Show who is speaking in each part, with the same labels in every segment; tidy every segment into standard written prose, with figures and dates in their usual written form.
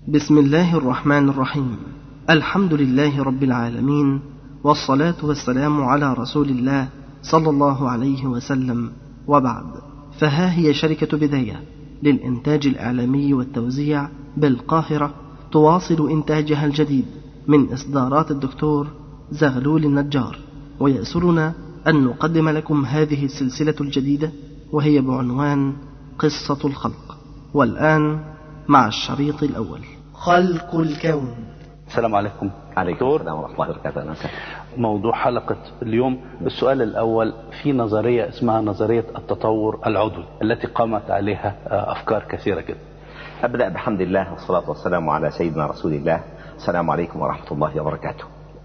Speaker 1: بسم الله الرحمن الرحيم. الحمد لله رب العالمين، والصلاة والسلام على رسول الله صلى الله عليه وسلم، وبعد. فها هي شركة بداية للإنتاج الإعلامي والتوزيع بالقاهرة تواصل إنتاجها الجديد من إصدارات الدكتور زغلول النجار، ويسرنا أن نقدم لكم هذه السلسلة الجديدة، وهي بعنوان قصة الخلق. والآن مع الشريط الأول، خلق الكون.
Speaker 2: السلام عليكم.
Speaker 3: عليكم السلام ورحمة الله وبركاته.
Speaker 2: موضوع حلقة اليوم، السؤال الأول، في نظرية اسمها نظرية التطور العضوي التي قامت عليها أفكار كثيرة جدا.
Speaker 3: أبدأ بحمد الله والصلاة والسلام على سيدنا رسول الله. السلام عليكم ورحمة الله وبركاته.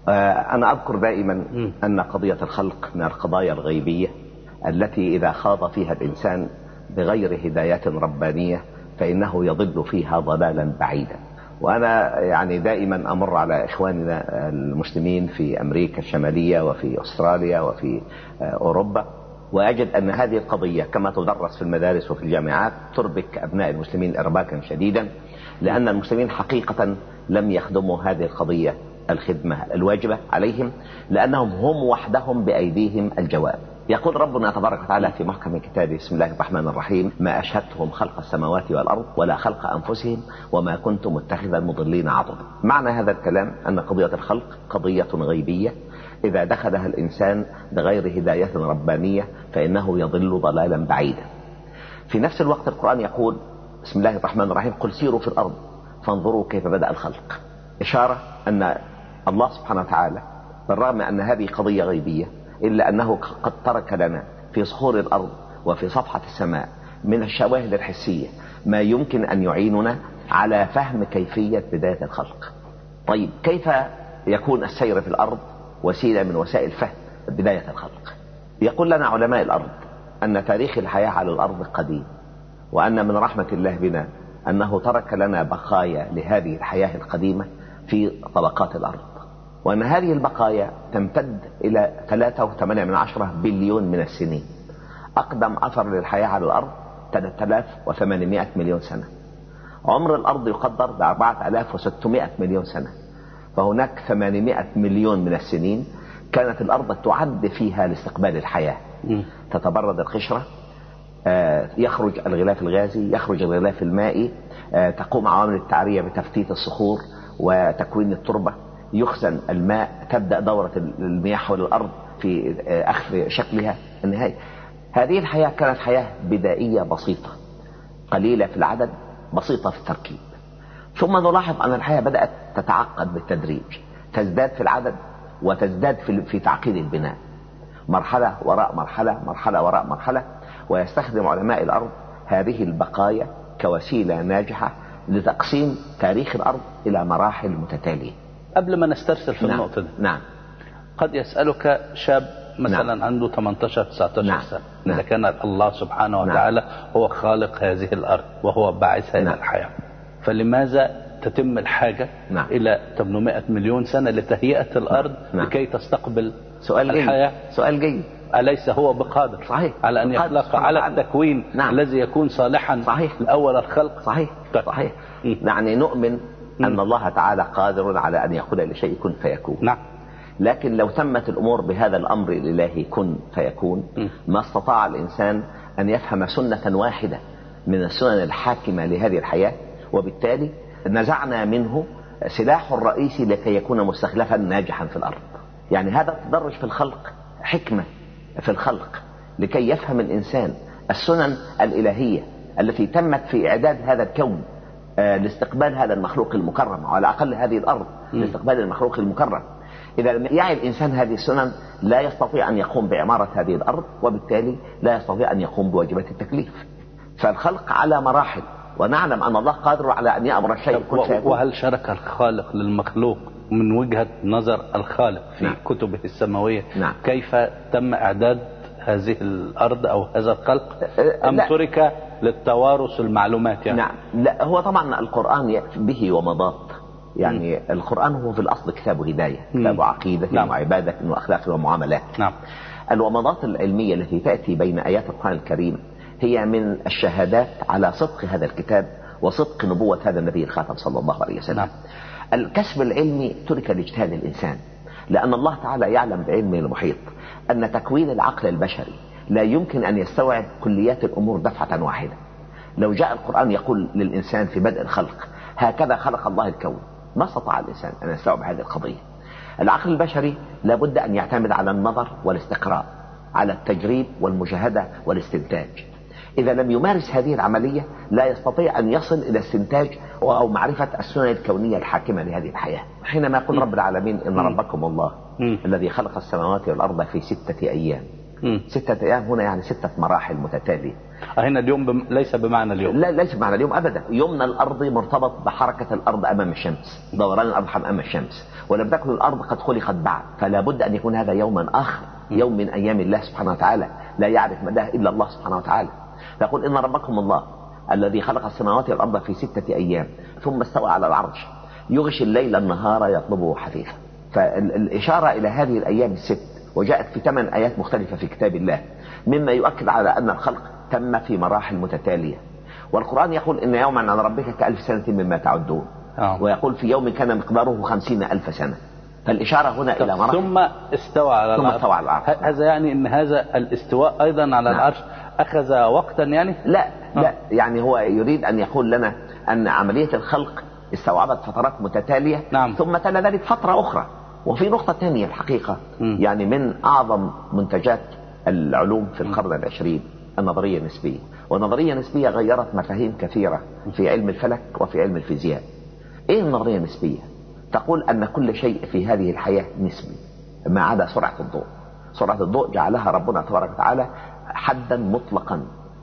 Speaker 3: أنا أذكر دائما أن قضية الخلق من القضايا الغيبية التي إذا خاض فيها الإنسان بغير هدايات ربانية فإنه يضل فيها ضلالا بعيدا. وأنا يعني دائما أمر على إخواننا المسلمين في أمريكا الشمالية وفي أستراليا وفي أوروبا، وأجد أن هذه القضية كما تدرس في المدارس وفي الجامعات تربك أبناء المسلمين إرباكا شديدا، لأن المسلمين حقيقة لم يخدموا هذه القضية الخدمة الواجبة عليهم، لأنهم هم وحدهم بأيديهم الجواب. يقول ربنا تبارك وتعالى في محكم كتابه: بسم الله الرحمن الرحيم: ما أشهدتهم خلق السماوات والأرض ولا خلق أنفسهم وما كنت متخذ المضلين عضدا. معنى هذا الكلام أن قضية الخلق قضية غيبية، إذا دخلها الإنسان بغير هداية ربانية فإنه يضل ضلالا بعيدا. في نفس الوقت القرآن يقول: بسم الله الرحمن الرحيم: قل سيروا في الأرض فانظروا كيف بدأ الخلق. إشارة أن الله سبحانه وتعالى بالرغم أن هذه قضية غيبية إلا أنه قد ترك لنا في صخور الأرض وفي صفحة السماء من الشواهد الحسية ما يمكن أن يعيننا على فهم كيفية بداية الخلق. طيب، كيف يكون السير في الأرض وسيلة من وسائل فهم بداية الخلق؟ يقول لنا علماء الأرض أن تاريخ الحياة على الأرض قديم، وأن من رحمة الله بنا أنه ترك لنا بقايا لهذه الحياة القديمة في طبقات الأرض، وأن هذه البقايا تمتد إلى 3.8 بليون من السنين. أقدم أثر للحياة على الأرض 3800 مليون سنة. عمر الأرض يقدر ب 4600 مليون سنة، فهناك 800 مليون من السنين كانت الأرض تعد فيها لاستقبال الحياة. تتبرد القشرة، يخرج الغلاف الغازي، يخرج الغلاف المائي، تقوم عوامل التعرية بتفتيت الصخور وتكوين التربة، يخزن الماء، تبدأ دورة المياه حول الأرض في أخذ شكلها النهائي. هذه الحياة كانت حياة بدائية بسيطة، قليلة في العدد، بسيطة في التركيب. ثم نلاحظ أن الحياة بدأت تتعقد بالتدريج، تزداد في العدد وتزداد في تعقيد البناء، مرحلة وراء مرحلة، مرحلة وراء مرحلة. ويستخدم علماء الأرض هذه البقايا كوسيلة ناجحة لتقسيم تاريخ الأرض إلى مراحل متتالية.
Speaker 2: قبل ما نسترسل في النقطة دي، قد يسألك شاب مثلا عنده 18-19 سنة، إذا كان الله سبحانه وتعالى هو خالق هذه الأرض وهو باعثها إلى الحياة، فلماذا تتم الحاجة إلى 800 مليون سنة لتهيئة الأرض لكي تستقبل الحياة؟
Speaker 3: سؤال جيد.
Speaker 2: أليس هو بقادر على أن يخلق على التكوين الذي يكون صالحا لأول الخلق؟
Speaker 3: صحيح. يعني نؤمن أن الله تعالى قادر على أن يقول لشيء كن فيكون. لكن لو تمت الأمور بهذا الأمر الإلهي كن فيكون، ما استطاع الإنسان أن يفهم سنة واحدة من السنن الحاكمة لهذه الحياة، وبالتالي نزعنا منه سلاحه الرئيسي لكي يكون مستخلفا ناجحا في الأرض. يعني هذا التدرج في الخلق حكمة في الخلق لكي يفهم الإنسان السنن الإلهية التي تمت في إعداد هذا الكون لاستقبال هذا المخلوق المكرم، على الأقل هذه الأرض لاستقبال المخلوق المكرم. إذا لم يعي الإنسان هذه السنن لا يستطيع أن يقوم بعمارة هذه الأرض، وبالتالي لا يستطيع أن يقوم بواجبات التكليف. فالخلق على مراحل، ونعلم أن الله قادر على أن يأمر الشيء كن فيكون.
Speaker 2: وهل شرك الخالق للمخلوق من وجهة نظر الخالق في كتبه السماوية كيف تم إعداد هذه الأرض أو هذا الخلق، أم ترك للتوارث المعلومات؟ يعني
Speaker 3: لا، هو طبعا القرآن به ومضات. يعني القرآن هو في الأصل كتاب هداية، كتاب عقيدة وعبادة وأخلاق ومعاملات. الومضات العلمية التي تأتي بين آيات القرآن الكريم هي من الشهادات على صدق هذا الكتاب وصدق نبوة هذا النبي الخاتم صلى الله عليه وسلم. نعم. الكسب العلمي ترك لاجتهاد الإنسان، لأن الله تعالى يعلم بعلمه المحيط أن تكوين العقل البشري لا يمكن أن يستوعب كليات الأمور دفعة واحدة. لو جاء القرآن يقول للإنسان في بدء الخلق هكذا خلق الله الكون، ما استطاع الإنسان أن يستوعب هذه القضية. العقل البشري لابد أن يعتمد على النظر والاستقراء، على التجريب والمشاهدة والاستنتاج. إذا لم يمارس هذه العملية لا يستطيع أن يصل إلى استنتاج أو معرفة السنن الكونية الحاكمة لهذه الحياة. حينما يقول رب العالمين إن ربكم الله الذي خلق السماوات والأرض في 6 أيام. 6 أيام هنا يعني 6 مراحل متتالية.
Speaker 2: هنا اليوم ليس بمعنى اليوم،
Speaker 3: لا ليس بمعنى اليوم أبدا. يومنا الأرض مرتبط بحركة الأرض أمام الشمس، دوران الأرض أمام الشمس، ولم تكن الأرض قد خلقت بعد، فلا بد أن يكون هذا يوما آخر، يوم من أيام الله سبحانه وتعالى لا يعرف مداه إلا الله سبحانه وتعالى. فيقول إن ربكم الله الذي خلق السماوات والأرض في 6 أيام ثم استوى على العرش يغشي الليل النهار يطلبه حثيثا. فالإشارة إلى هذه الأيام ال6 وجاءت في 8 آيات مختلفة في كتاب الله، مما يؤكد على أن الخلق تم في مراحل متتالية. والقرآن يقول إن يوما عند ربك ك1000 سنة مما تعدون، ويقول في يوم كان مقداره 50,000 سنة. فالإشارة هنا إلى مراحل.
Speaker 2: ثم استوى على العرش. هذا يعني أن هذا الاستواء أيضا على العرش أخذ وقتا يعني؟
Speaker 3: لا يعني هو يريد أن يقول لنا أن عملية الخلق استوعبت فترات متتالية. ثم تلا ذلك فترة أخرى. وفي نقطة ثانية الحقيقة يعني من أعظم منتجات العلوم في القرن ال20 النظرية النسبية. والنظرية النسبية غيرت مفاهيم كثيرة في علم الفلك وفي علم الفيزياء. إيه النظرية النسبية؟ تقول أن كل شيء في هذه الحياة نسبي ما عدا سرعة الضوء. سرعة الضوء جعلها ربنا تبارك وتعالى حدا مطلقا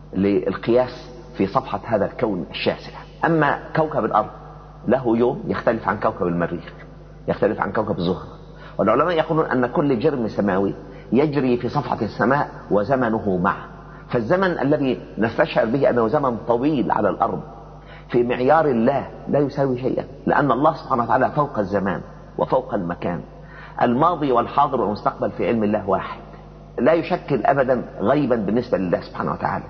Speaker 3: للقياس في صفحة هذا الكون الشاسع. أما كوكب الأرض له يوم يختلف عن كوكب المريخ، يختلف عن كوكب الزهرة. والعلماء يقولون أن كل جرم سماوي يجري في صفحة السماء وزمنه معه. فالزمن الذي نستشعر به أنه زمن طويل على الأرض في معيار الله لا يساوي شيئا، لأن الله سبحانه وتعالى فوق الزمان وفوق المكان. الماضي والحاضر والمستقبل في علم الله واحد، لا يشكل أبدا غيبا بالنسبة لله سبحانه وتعالى.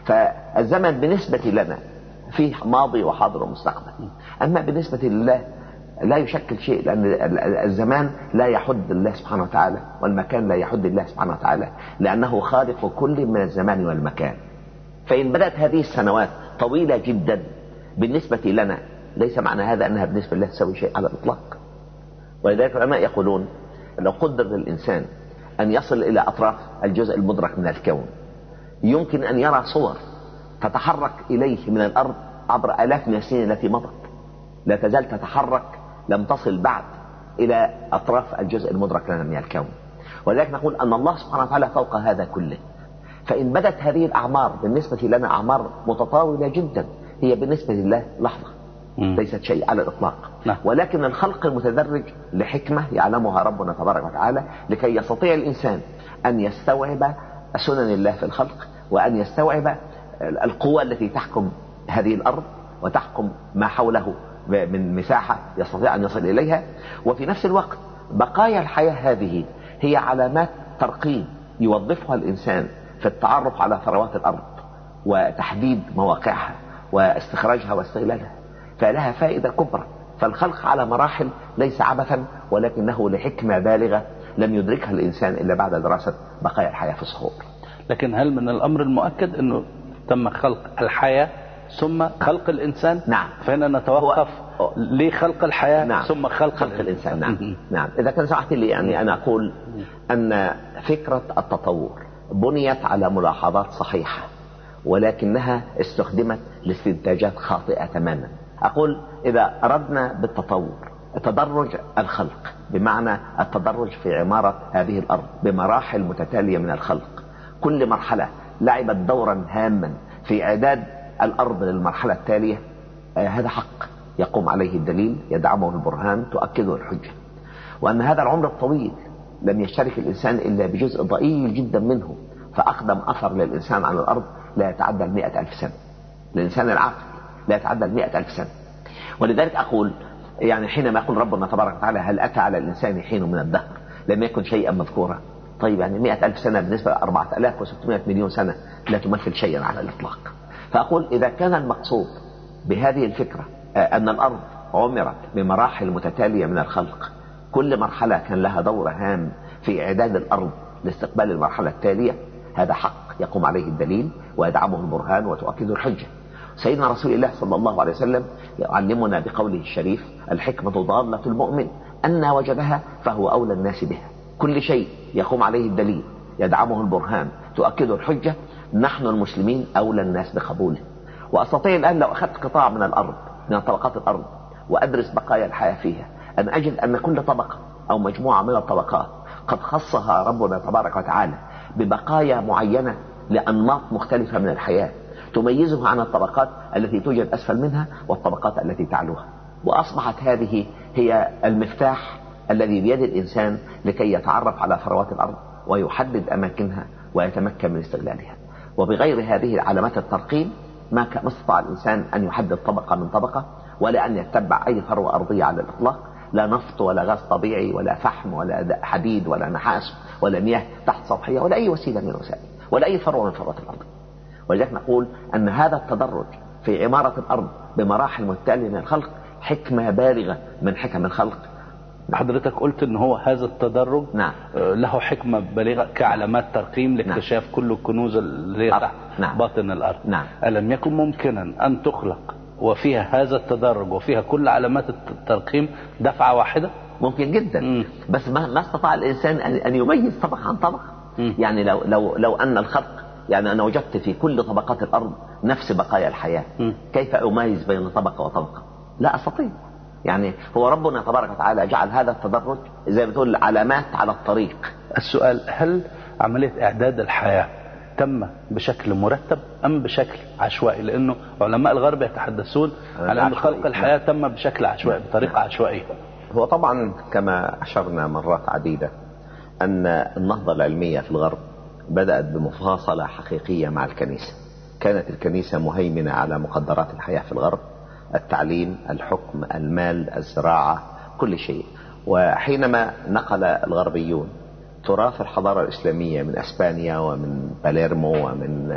Speaker 3: فالزمن بالنسبة لنا فيه ماضي وحاضر ومستقبل، أما بالنسبة لله لا يشكل شيء، لأن الزمان لا يحد الله سبحانه وتعالى والمكان لا يحد الله سبحانه وتعالى، لأنه خالق كل من الزمان والمكان. فإن بدأت هذه السنوات طويلة جدا بالنسبة لنا ليس معنى هذا أنها بالنسبة لله تسوي شيء على الإطلاق. ولذلك العلماء يقولون لو قدر للإنسان أن يصل إلى أطراف الجزء المدرك من الكون يمكن أن يرى صور تتحرك إليه من الأرض عبر آلاف من السنين التي مضت، لا تزال تتحرك، لم تصل بعد إلى أطراف الجزء المدرك لنا من الكون. ولذلك نقول أن الله سبحانه وتعالى فوق هذا كله. فإن بدت هذه الأعمار بالنسبة لنا أعمار متطاولة جدا، هي بالنسبة لله لحظة ليست شيء على الإطلاق. ولكن الخلق المتدرج لحكمة يعلمها ربنا تبارك وتعالى لكي يستطيع الإنسان أن يستوعب سنن الله في الخلق، وأن يستوعب القوة التي تحكم هذه الأرض وتحكم ما حوله من مساحة يستطيع أن يصل إليها. وفي نفس الوقت بقايا الحياة هذه هي علامات ترقيم يوظفها الإنسان في التعرف على ثروات الأرض وتحديد مواقعها واستخراجها واستغلالها، فلها فائدة كبرى. فالخلق على مراحل ليس عبثا، ولكنه لحكمة بالغة لم يدركها الإنسان إلا بعد دراسة بقايا الحياة في الصخور.
Speaker 2: لكن هل من الأمر المؤكد أنه تم خلق الحياة ثم خلق الإنسان؟
Speaker 3: نعم.
Speaker 2: فهنا نتوقف لخلق الحياة. نعم. ثم خلق
Speaker 3: الإنسان. نعم. نعم. إذا كان سمحت لي يعني أنا أقول أن فكرة التطور بنيت على ملاحظات صحيحة، ولكنها استخدمت لاستنتاجات خاطئة تماما. أقول إذا أردنا بالتطور تدرج الخلق، بمعنى التدرج في عمارة هذه الأرض بمراحل متتالية من الخلق، كل مرحلة لعبت دورا هاما في إعداد الأرض للمرحلة التالية، هذا حق يقوم عليه الدليل، يدعمه البرهان، تؤكده الحجة. وأن هذا العمر الطويل لم يشترك الإنسان إلا بجزء ضئيل جدا منه، فأقدم أثر للإنسان على الأرض لا يتعدى 100,000 سنة. الإنسان العاقل لا يتعدى 100,000 سنة. ولذلك أقول يعني حينما يقول ربنا تبارك وتعالى هل أتى على الإنسان حين من الدهر لم يكن شيئا مذكورا، طيب يعني 100,000 سنة بالنسبة ل 4,600 مليون سنة لا تمثل شيئا على الإطلاق. فأقول إذا كان المقصود بهذه الفكرة أن الأرض عمرت بمراحل متتالية من الخلق، كل مرحلة كان لها دور هام في إعداد الأرض لاستقبال المرحلة التالية، هذا حق يقوم عليه الدليل ويدعمه البرهان وتؤكد الحجة. سيدنا رسول الله صلى الله عليه وسلم يعلمنا بقوله الشريف: الحكمة ضالة المؤمن، أن وجدها فهو أولى الناس بها. كل شيء يقوم عليه الدليل يدعمه البرهان تؤكد الحجة، نحن المسلمين أولى الناس بقبوله. وأستطيع الآن لو أخذت قطاع من الأرض، من طبقات الأرض، وأدرس بقايا الحياة فيها، أن أجد أن كل طبقة أو مجموعة من الطبقات قد خصها ربنا تبارك وتعالى ببقايا معينة لأنماط مختلفة من الحياة تميزها عن الطبقات التي توجد أسفل منها والطبقات التي تعلوها. وأصبحت هذه هي المفتاح الذي بيد الإنسان لكي يتعرف على ثروات الأرض ويحدد أماكنها ويتمكن من استغلالها. وبغير هذه علامات الترقيم ما استطاع الإنسان أن يحدد طبقة من طبقة، ولا أن يتبع أي ثروة أرضية على الإطلاق، لا نفط ولا غاز طبيعي ولا فحم ولا حديد ولا نحاس ولا مياه تحت سطحية ولا أي وسيلة من الوسائل ولا أي ثروة من ثروات الأرض. ولذلك نقول أن هذا التدرج في عمارة الأرض بمراحل متتالية من الخلق حكمة بالغة من حكم الخلق.
Speaker 2: حضرتك قلت ان هو هذا التدرج
Speaker 3: نعم.
Speaker 2: له حكمة بالغة كعلامات ترقيم لاكتشاف نعم. كل الكنوز اللي هي تحت نعم. باطن الأرض
Speaker 3: نعم.
Speaker 2: ألم يكن ممكنا أن تخلق وفيها هذا التدرج وفيها كل علامات الترقيم دفعة واحدة؟
Speaker 3: ممكن جدا. بس ما استطاع الإنسان أن يميز طبقة عن طبقة. يعني لو أن الخلق، يعني أنا وجدت في كل طبقات الأرض نفس بقايا الحياة، كيف أميز بين طبقة وطبقة؟ لا أستطيع. يعني هو ربنا تبارك وتعالى جعل هذا التدرج زي ما بتقول علامات على الطريق.
Speaker 2: السؤال: هل عملية إعداد الحياة تم بشكل مرتب أم بشكل عشوائي؟ لأنه علماء الغرب يتحدثون على أن خلق الحياة تم بشكل عشوائي، بطريقة عشوائية.
Speaker 3: هو طبعا كما أشرنا مرات عديدة أن النهضة العلمية في الغرب بدأت بمفاصلة حقيقية مع الكنيسة. كانت الكنيسة مهيمنة على مقدرات الحياة في الغرب، التعليم، الحكم، المال، الزراعة، كل شيء. وحينما نقل الغربيون تراث الحضارة الإسلامية من أسبانيا ومن باليرمو ومن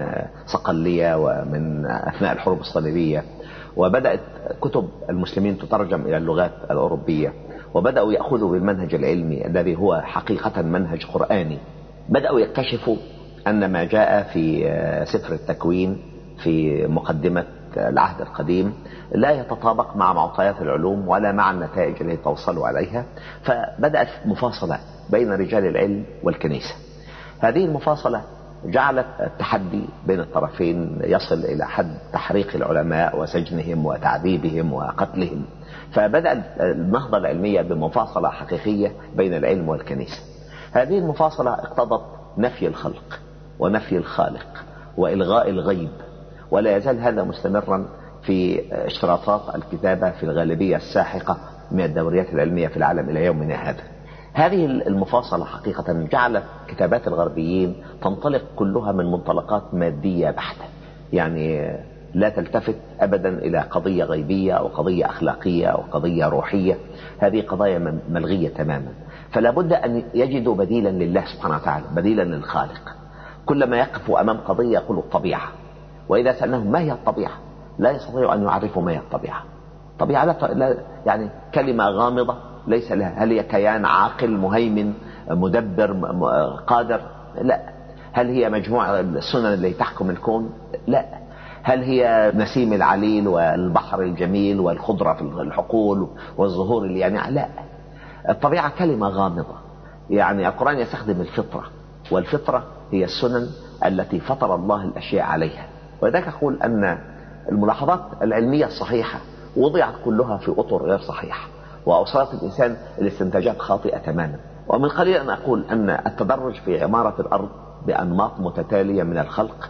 Speaker 3: صقلية ومن أثناء الحروب الصليبية، وبدأت كتب المسلمين تترجم إلى اللغات الأوروبية، وبدأوا يأخذوا بالمنهج العلمي الذي هو حقيقة منهج قرآني، بدأوا يكتشفوا أن ما جاء في سفر التكوين في مقدمة العهد القديم لا يتطابق مع معطيات العلوم ولا مع النتائج التي توصلوا عليها. فبدأت مفاصلة بين رجال العلم والكنيسة. هذه المفاصلة جعلت التحدي بين الطرفين يصل إلى حد تحريق العلماء وسجنهم وتعذيبهم وقتلهم. فبدأت النهضة العلمية بمفاصلة حقيقية بين العلم والكنيسة. هذه المفاصلة اقتضت نفي الخلق ونفي الخالق وإلغاء الغيب، ولا يزال هذا مستمرا في اشتراطات الكتابة في الغالبية الساحقة من الدوريات العلمية في العالم إلى يومنا هذا. هذه المفاصلة حقيقة جعلت كتابات الغربيين تنطلق كلها من منطلقات مادية بحتة، يعني لا تلتفت أبدا إلى قضية غيبية أو قضية أخلاقية أو قضية روحية. هذه قضايا ملغية تماما. فلا بد أن يجدوا بديلا لله سبحانه وتعالى، بديلا للخالق. كلما يقفوا أمام قضية يقولوا الطبيعة، وإذا سألناهم ما هي الطبيعة لا يستطيعوا أن يعرفوا ما هي الطبيعة. طبيعة لا يعني كلمة غامضة ليس لها. هل هي كيان عاقل مهيمن مدبر قادر؟ لا. هل هي مجموعة السنن اللي تحكم الكون؟ لا. هل هي نسيم العليل والبحر الجميل والخضرة في الحقول والزهور اللي يعني؟ لا. الطبيعة كلمة غامضة. يعني القرآن يستخدم الفطرة، والفطرة هي السنن التي فطر الله الأشياء عليها. ولذلك أقول أن الملاحظات العلمية الصحيحة وضعت كلها في أطر غير صحيحة، وأوصلت الإنسان الاستنتاجات خاطئة تماما. ومن قليل أن أقول أن التدرج في عمارة الأرض بأنماط متتالية من الخلق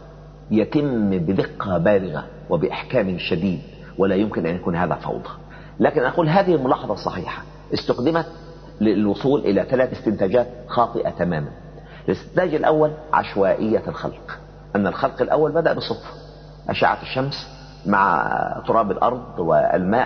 Speaker 3: يتم بدقة بالغة وبإحكام شديد، ولا يمكن أن يكون هذا فوضى. لكن أقول هذه الملاحظة الصحيحة استخدمت للوصول إلى 3 استنتاجات خاطئة تماما. الاستنتاج الأول عشوائية الخلق، أن الخلق الأول بدأ بصدفة. أشعة الشمس مع تراب الأرض والماء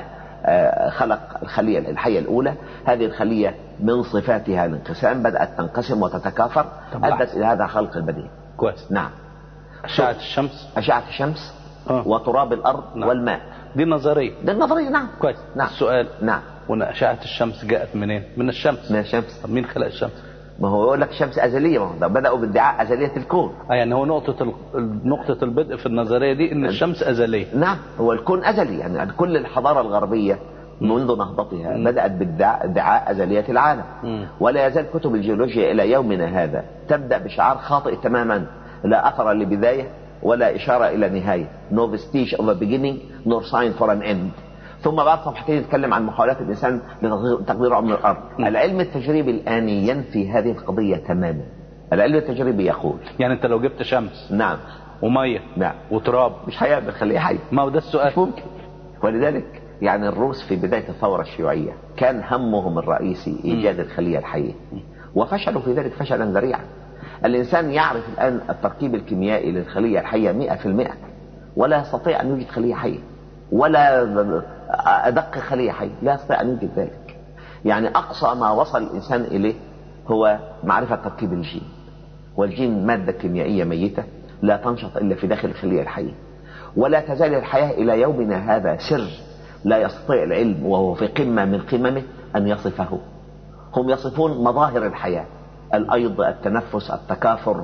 Speaker 3: خلق الخلية الحية الأولى. هذه الخلية من صفاتها الانقسام، بدأت تنقسم وتتكاثر، أدت إلى هذا خلق البديع.
Speaker 2: كويس.
Speaker 3: نعم.
Speaker 2: أشعة الشمس
Speaker 3: وتراب الأرض والماء.
Speaker 2: دي نظرية.
Speaker 3: ده النظرية. نعم.
Speaker 2: كويس.
Speaker 3: نعم.
Speaker 2: السؤال.
Speaker 3: نعم.
Speaker 2: أشعة الشمس جاءت منين؟ من الشمس.
Speaker 3: من الشمس.
Speaker 2: طب مين خلق الشمس؟
Speaker 3: ما هو يقول لك الشمس أزلية، ما هو ده بدأوا بادعاء أزلية الكون.
Speaker 2: يعني هو نقطة البدء في النظرية دي إن الشمس أزلية.
Speaker 3: نعم، هو الكون أزلي، يعني كل الحضارة الغربية منذ نهضتها بدأت بادعاء أزلية العالم. ولا يزال كتب الجيولوجيا إلى يومنا هذا تبدأ بشعار خاطئ تماما: لا أثر لبداية ولا إشارة إلى نهاية. No vestige of a beginning nor sign for an end. ثم بعد صفحتين يتكلم عن محاولات الإنسان لتقدير عمر الأرض. العلم التجريبي الآن ينفي هذه القضية تماما. العلم التجريبي يقول
Speaker 2: يعني أنت لو جبت شمس
Speaker 3: نعم
Speaker 2: ومية
Speaker 3: نعم
Speaker 2: وتراب
Speaker 3: مش هيعمل خليه حي.
Speaker 2: ما هو ده السؤال.
Speaker 3: مش ممكن. ولذلك يعني الروس في بداية الثورة الشيوعية كان همهم الرئيسي إيجاد الخلية الحية، وفشلوا في ذلك فشلا ذريعا. الإنسان يعرف الآن التركيب الكيميائي للخلية الحية 100%، ولا يستطيع أن يوجد خلية حية، ولا أدق خلية حية لا يستطيع أن يوجد ذلك. يعني أقصى ما وصل الإنسان إليه هو معرفة تركيب الجين، والجين مادة كيميائية ميتة لا تنشط إلا في داخل الخلية الحية. ولا تزال الحياة إلى يومنا هذا سر لا يستطيع العلم وهو في قمة من قممه أن يصفه. هم يصفون مظاهر الحياة: الأيض، التنفس، التكاثر،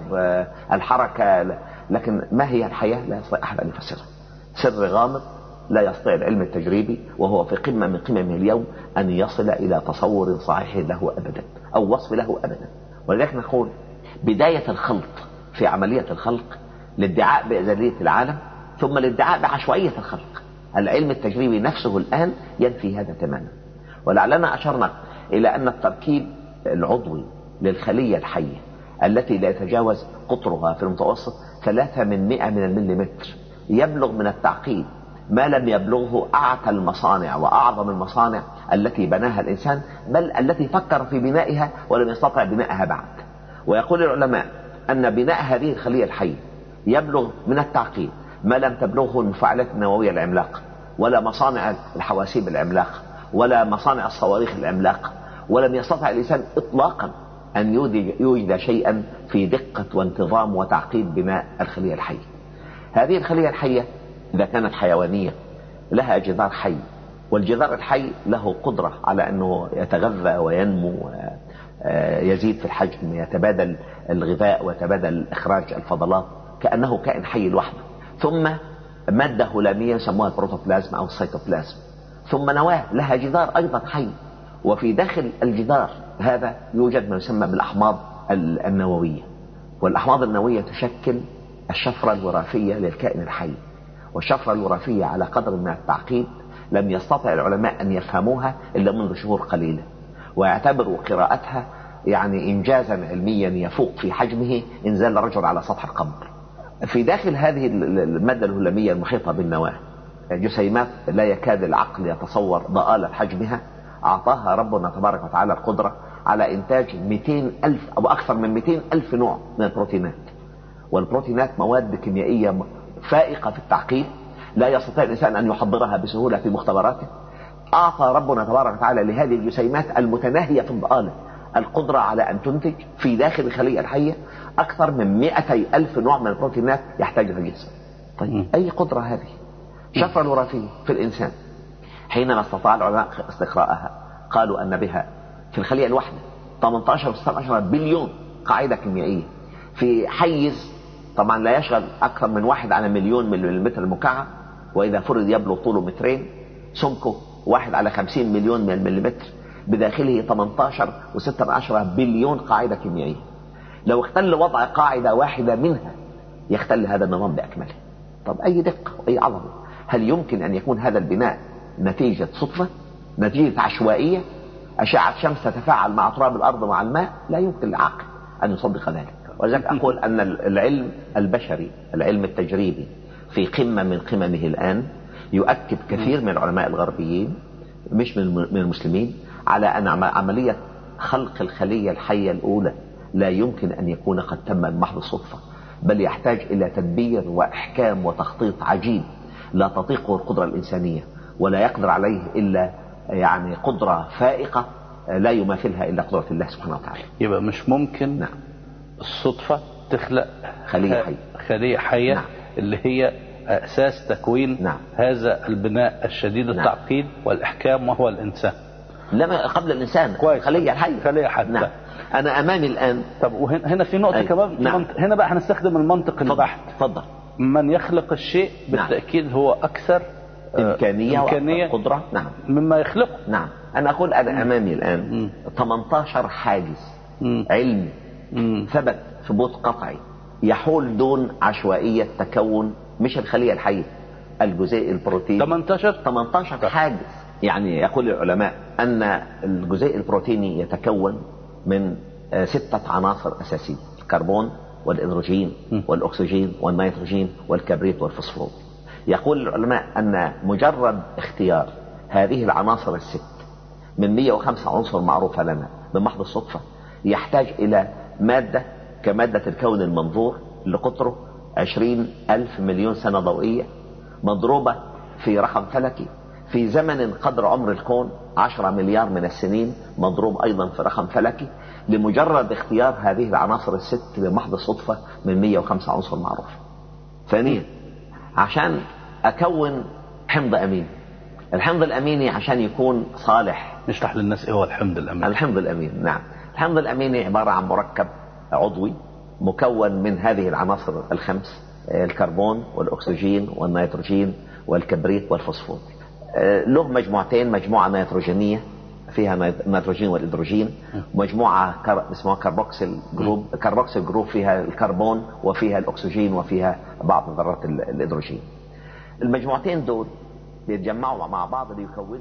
Speaker 3: الحركة، لكن ما هي الحياة لا يستطيع أحد أن يفسرها. سر غامض لا يستطيع العلم التجريبي وهو في قمة من قممه اليوم أن يصل إلى تصور صحيح له أبدا أو وصف له أبدا. ولذلك نقول بداية الخلط في عملية الخلق للادعاء بأزلية العالم، ثم الادعاء بعشوائية الخلق. العلم التجريبي نفسه الآن ينفي هذا تماما. ولعلنا أشرنا إلى أن التركيب العضوي للخلية الحية التي لا يتجاوز قطرها في المتوسط 3 من المليمتر يبلغ من التعقيد ما لم يبلغه أعتى المصانع وأعظم المصانع التي بناها الإنسان، بل التي فكر في بنائها ولم يستطع بنائها بعد. ويقول العلماء أن بناء هذه الخلية الحية يبلغ من التعقيد ما لم تبلغه المفاعلات النووية العملاقة، ولا مصانع الحواسيب العملاقة، ولا مصانع الصواريخ العملاقة. ولم يستطع الإنسان إطلاقا أن يوجد شيئا في دقة وانتظام وتعقيد بناء الخلية الحية. هذه الخلية الحية إذا كانت حيوانية لها جدار حي، والجدار الحي له قدرة على أنه يتغذى وينمو، يزيد في الحجم، يتبادل الغذاء ويتبادل إخراج الفضلات كأنه كائن حي لوحده. ثم مادة هلامية يسموها البروتوبلازم أو السيتوبلازم، ثم نواة لها جدار أيضا حي. وفي داخل الجدار هذا يوجد ما يسمى بالأحماض النووية، والأحماض النووية تشكل الشفرة الوراثية للكائن الحي. والشفرة الوراثية على قدر من التعقيد لم يستطع العلماء أن يفهموها إلا منذ شهور قليلة، ويعتبروا قراءتها يعني إنجازا علميا يفوق في حجمه إنزال رجل على سطح القمر. في داخل هذه المادة الهلامية المحيطة بالنواة جسيمات لا يكاد العقل يتصور ضآلة حجمها. أعطاها ربنا تبارك وتعالى القدرة على إنتاج 200,000 أو أكثر من 200,000 نوع من البروتينات. والبروتينات مواد كيميائية فائقة في التعقيد لا يستطيع الإنسان أن يحضرها بسهولة في مختبراته. أعطى ربنا تبارك وتعالى لهذه الجسيمات المتناهية في الضآلة القدرة على أن تنتج في داخل الخلية الحية أكثر من 200,000 نوع من البروتينات يحتاجها الجسم. طيب أي قدرة هذه؟ شفرة الوراثية في الإنسان حينما استطاع العلماء استقراءها قالوا أن بها في الخلية الواحدة 18 و16 بليون قاعدة كيميائية في حيز طبعا لا يشغل أكثر من 1 على مليون من المتر المكعب، وإذا فرض يبلغ طوله 2 متر، سمكه 1 على 50 مليون من المليمتر، بداخله 18 و6 بليون قاعدة كيميائية. لو اختل وضع قاعدة واحدة منها يختل هذا النظام بأكمله. طب أي دقة وأي عظمة! هل يمكن أن يكون هذا البناء نتيجة صدفة؟ نتيجة عشوائية؟ أشعة شمس تتفاعل مع تراب الأرض مع الماء؟ لا يمكن للعقل أن يصدق ذلك. ولذلك أقول أن العلم البشري، العلم التجريبي في قمة من قممه الآن، يؤكد كثير من العلماء الغربيين مش من المسلمين على أن عملية خلق الخلية الحية الأولى لا يمكن أن يكون قد تم بمحض الصدفة، بل يحتاج إلى تدبير وإحكام وتخطيط عجيب لا تطيقه القدرة الإنسانية، ولا يقدر عليه إلا يعني قدرة فائقة لا يماثلها إلا قدرة الله سبحانه وتعالى.
Speaker 2: يبقى مش ممكن نعم الصدفة تخلق
Speaker 3: خلية حية
Speaker 2: خلية حية نعم. اللي هي أساس تكوين هذا البناء الشديد التعقيد والإحكام، وهو الإنسان.
Speaker 3: لما قبل الإنسان خلية الحية.
Speaker 2: خلية حتى.
Speaker 3: أنا أمامي الآن.
Speaker 2: طب وهنا في نقطة كمان. هنا بقى هنستخدم المنطق البحت.
Speaker 3: تفضل.
Speaker 2: من يخلق الشيء بالتأكيد هو أكثر
Speaker 3: إمكانية قدرة
Speaker 2: مما يخلقه.
Speaker 3: أنا أقول أنا أمامي الآن 18 حاجز علمي ثبت ثبوت قطعي يحول دون عشوائية تكون مش الخلية الحية، الجزيء البروتيني. 18 حاجز. يعني يقول العلماء أن الجزيء البروتيني يتكون من 6 عناصر أساسية: الكربون والهيدروجين والأكسجين والنيتروجين والكبريت والفوسفور. يقول العلماء أن مجرد اختيار هذه العناصر ال6 من 105 عنصر معروفة لنا بمحض الصدفة يحتاج إلى مادة كمادة الكون المنظور اللي قطره 20,000 مليون سنة ضوئية، مضروبة في رقم فلكي في زمن قدر عمر الكون 10 مليار من السنين، مضروب أيضا في رقم فلكي، لمجرد اختيار هذه العناصر ال6 بمحض الصدفة من 105 عنصر معروف. ثانيا، عشان أكون حمض أميني. الحمض الأميني عشان يكون صالح.
Speaker 2: نشرح للناس إيه هو الحمض الأميني.
Speaker 3: الحمض الأميني، نعم. الحمض الأميني عبارة عن مركب عضوي مكون من هذه العناصر ال5: الكربون والأكسجين والنيتروجين والكبريت والفوسفور. له مجموعتين: مجموعة نيتروجينية فيها النيتروجين والهيدروجين، مجموعة اسمها كربوكسيل جروب فيها الكربون وفيها الأكسجين وفيها بعض ذرات الهيدروجين. المجموعتين دول بيتجمعوا مع بعض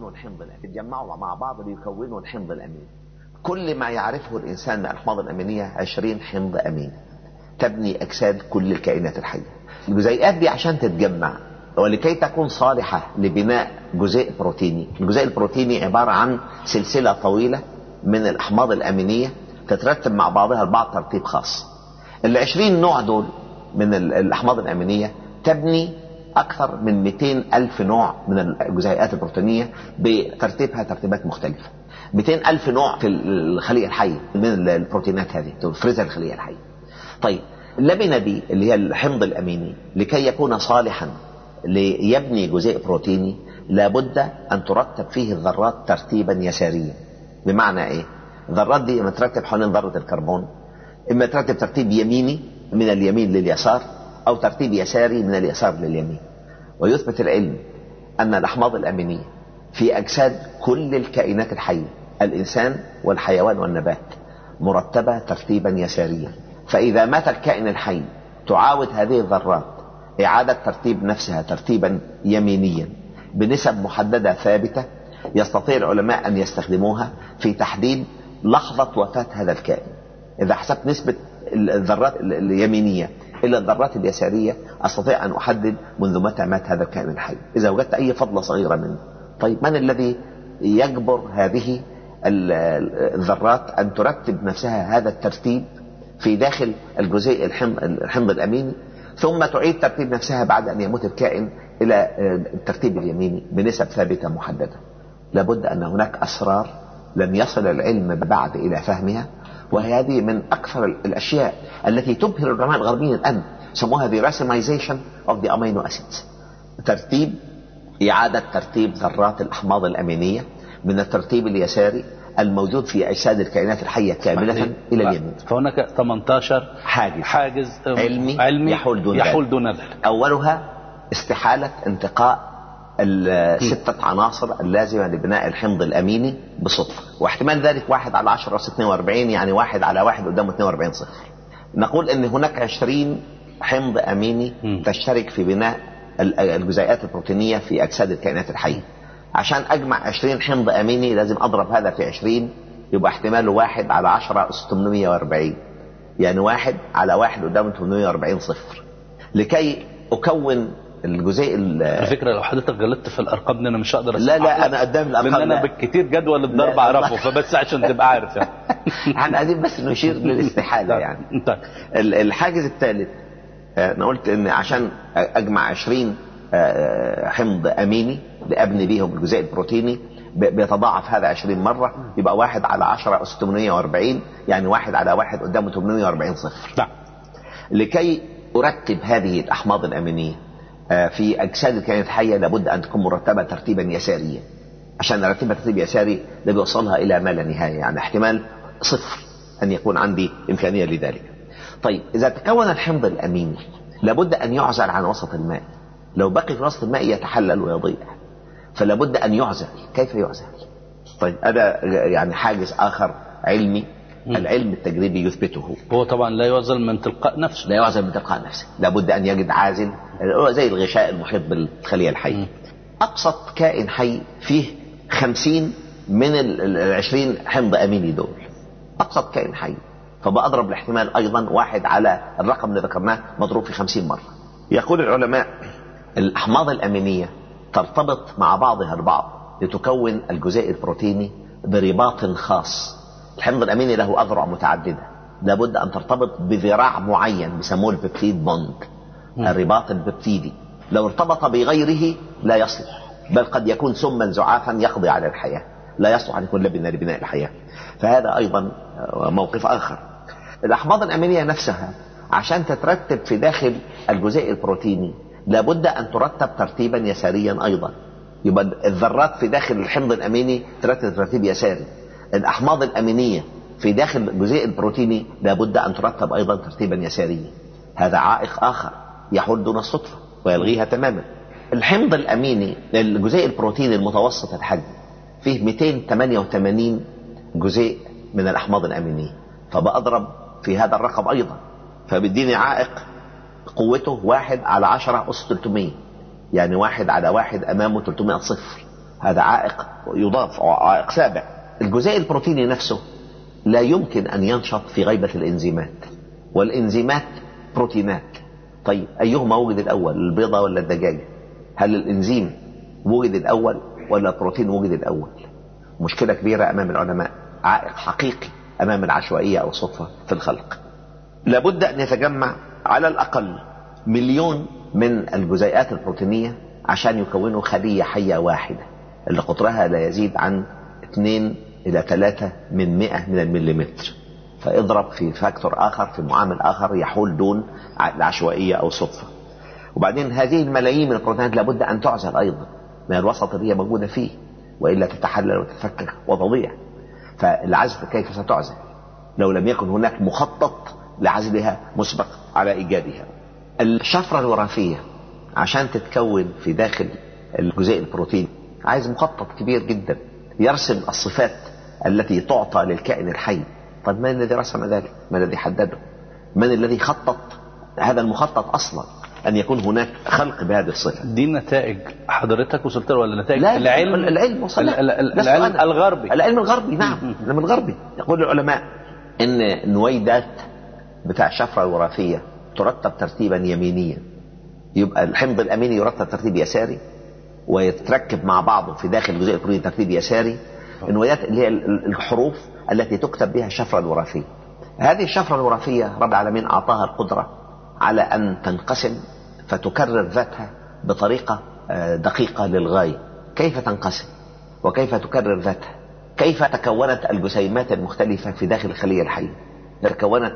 Speaker 3: ليكونوا الحمض الأميني. كل ما يعرفه الإنسان من الأحماض الأمينية 20 حمض أميني تبني أجساد كل الكائنات الحية. الجزيئات دي عشان تتجمع ولكي تكون صالحة لبناء جزيء بروتيني. الجزيء البروتيني عبارة عن سلسلة طويلة من الأحماض الأمينية تترتب مع بعضها البعض ترتيب خاص. 20 نوع دول من الأحماض الأمينية تبني أكثر من 200,000 نوع من الجزيئات البروتينية بترتيبها ترتيبات مختلفة. 200,000 نوع في الخلية الحية من البروتينات هذه تفرزها الخلية الحية. طيب، اللبنة دي اللي هي الحمض الأميني لكي يكون صالحا ليبني جزيء بروتيني لابد أن ترتب فيه الذرات ترتيبا يساريا. بمعنى إيه؟ الذرات دي إما ترتب حوالين ذرة الكربون، إما ترتب ترتيب يميني من اليمين لليسار، أو ترتيب يساري من اليسار لليمين. ويثبت العلم أن الأحماض الأمينية في أجساد كل الكائنات الحية، الإنسان والحيوان والنبات، مرتبة ترتيبا يساريا. فإذا مات الكائن الحي تعاود هذه الذرات إعادة ترتيب نفسها ترتيبا يمينيا بنسب محددة ثابتة يستطيع العلماء أن يستخدموها في تحديد لحظة وفاة هذا الكائن. إذا حسبت نسبة الذرات اليمينية إلى الذرات اليسارية أستطيع أن أحدد منذ متى مات هذا الكائن الحي إذا وجدت أي فضلة صغيرة منه. طيب، من الذي يجبر هذه الذرات أن ترتب نفسها هذا الترتيب في داخل الجزيء الحمض الأميني، ثم تعيد ترتيب نفسها بعد أن يموت الكائن إلى الترتيب اليميني بنسب ثابتة محددة؟ لابد أن هناك أسرار لم يصل العلم بعد إلى فهمها، وهذه من أكثر الأشياء التي تبهر العلماء الغربيين الآن. سموها the racemization of the amino acids، إعادة ترتيب ذرات الأحماض الأمينية من الترتيب اليساري الموجود في أجساد الكائنات الحية كاملة إلى اليمين.
Speaker 2: فهناك 18 حاجز علمي يحول دون ذلك.
Speaker 3: أولها استحالة انتقاء ال6 عناصر اللازمة لبناء الحمض الأميني بصدفة، واحتمال ذلك 1 على 10 أس 42، يعني 1 على 1 قدامه 42 صفر. نقول أن هناك 20 حمض أميني تشترك في بناء الجزيئات البروتينية في أجساد الكائنات الحية. عشان أجمع 20 حمض أميني لازم أضرب هذا في 20، يبقى احتماله 1 على 10 أس 840، يعني 1 على 1 قدامه 840 صفر. لكي أكون الجزيء
Speaker 2: الفكرة لو حضرتك غلطت في الأرقام دي أنا مش هقدر
Speaker 3: لا أنا قدام الأرقام،
Speaker 2: لأن أنا بالكتير جدول الضرب أعرفه، فبس عشان تبقى عارف يعني.
Speaker 3: احنا قاعدين بس نشير للاستحالة يعني. الحاجز الثالث أنا قلت إن عشان أجمع 20 حمض أميني لأبني بيهم الجزيء البروتيني بيتضاعف هذا 20 مرة، يبقى 1 على 10 أس 840، يعني 1 على 1 قدامه 840 صفر. لكي أرتب هذه الأحماض الأمينية في أجساد الكائنات الحية لابد أن تكون مرتبة ترتيبا يساريا. عشان أرتبها ترتيب يساري ده بيوصلها إلى ما لا نهاية، يعني احتمال 0 أن يكون عندي إمكانية لذلك. طيب إذا تكون الحمض الأميني لابد أن يعزل عن وسط الماء، لو بقي في وسط الماء يتحلل ويضيع، فلابد أن يعزل. كيف يعزل؟ طيب هذا يعني حاجز آخر علمي العلم التجريبي يثبته.
Speaker 2: هو طبعا لا يعزل من تلقاء نفسه،
Speaker 3: لا يعزل من تلقاء نفسه، لابد أن يجد عازل زي الغشاء المحيط بالخلية الحية. أبسط كائن حي فيه 50 من 20 حمض أميني دول، أبسط كائن حي. فبأضرب الاحتمال أيضا 1 على الرقم اللي ذكرناه مضروب في 50 مرة. يقول العلماء الأحماض الأمينية ترتبط مع بعضها البعض لتكون الجزيء البروتيني برباط خاص. الحمض الأميني له أذرع متعددة، لابد أن ترتبط بذراع معين بيسموه البيبتيد بوند، الرباط البيبتيدي. لو ارتبط بغيره لا يصلح، بل قد يكون سما زعافا يقضي على الحياة، لا يصلح أن يكون لبنة لبناء الحياة. فهذا أيضا موقف آخر. الأحماض الأمينية نفسها عشان تترتب في داخل الجزيء البروتيني لابد أن ترتب ترتيبا يساريا أيضا. يبقى الذرات في داخل الحمض الأميني ترتب ترتيب يساري، الأحماض الأمينية في داخل الجزيء البروتيني لابد أن ترتب أيضا ترتيبا يساريا. هذا عائق آخر يحول دون الصدفة ويلغيها تماما. الحمض الأميني الجزيء البروتيني المتوسط الحجم فيه 288 جزيء من الأحماض الأمينية، فبأضرب في هذا الرقم أيضا، فبيديني عائق قوته 1 على 10 أس 300، يعني 1 على 1 أمامه 300 صفر. هذا عائق يضاف، عائق سابع. الجزيء البروتيني نفسه لا يمكن أن ينشط في غيبة الإنزيمات، والإنزيمات بروتينات. طيب أيهما وجد الأول، البيضة ولا الدجاجة؟ هل الإنزيم وجد الأول ولا البروتين وجد الأول؟ مشكلة كبيرة أمام العلماء، عائق حقيقي أمام العشوائية أو الصدفة في الخلق. لابد أن يتجمع على الأقل 1,000,000 من الجزيئات البروتينية عشان يكونوا خلية حية واحدة اللي قطرها لا يزيد عن 2 إلى 3 من 100 من المليمتر. فاضرب في فاكتور آخر، في معامل آخر يحول دون العشوائية أو الصدفة. وبعدين هذه الملايين من البروتينات لابد أن تعزل أيضا من الوسط اللي هي موجودة فيه، وإلا تتحلل وتتفكك وتضيع. فالعزل كيف ستعزل لو لم يكن هناك مخطط لعزلها مسبق على إيجادها؟ الشفرة الوراثية عشان تتكون في داخل الجزيء البروتين عايز مخطط كبير جدا يرسم الصفات التي تعطى للكائن الحي. طب من الذي رسم ذلك؟ من الذي حدده؟ من الذي خطط هذا المخطط أصلا أن يكون هناك خلق بهذه الصفة؟
Speaker 2: دي نتائج حضرتك وصلت له ولا نتائج
Speaker 3: العلم وصل
Speaker 2: العلم الغربي؟
Speaker 3: العلم الغربي، نعم العلم الغربي. يقول العلماء إن نويدات بتاع الشفرة الوراثية ترتب ترتيبا يمينيا، يبقى الحمض الأميني يرتب ترتيب يساري ويتركب مع بعضه في داخل الجزيء البروتيني ترتيب يساري. النويدات اللي هي الحروف التي تكتب بها الشفرة الوراثية. هذه الشفرة الوراثية رب العالمين أعطاها القدرة على أن تنقسم فتكرر ذاتها بطريقة دقيقة للغاية. كيف تنقسم وكيف تكرر ذاتها؟ كيف تكونت الجسيمات المختلفة في داخل الخلية الحية؟ تكونت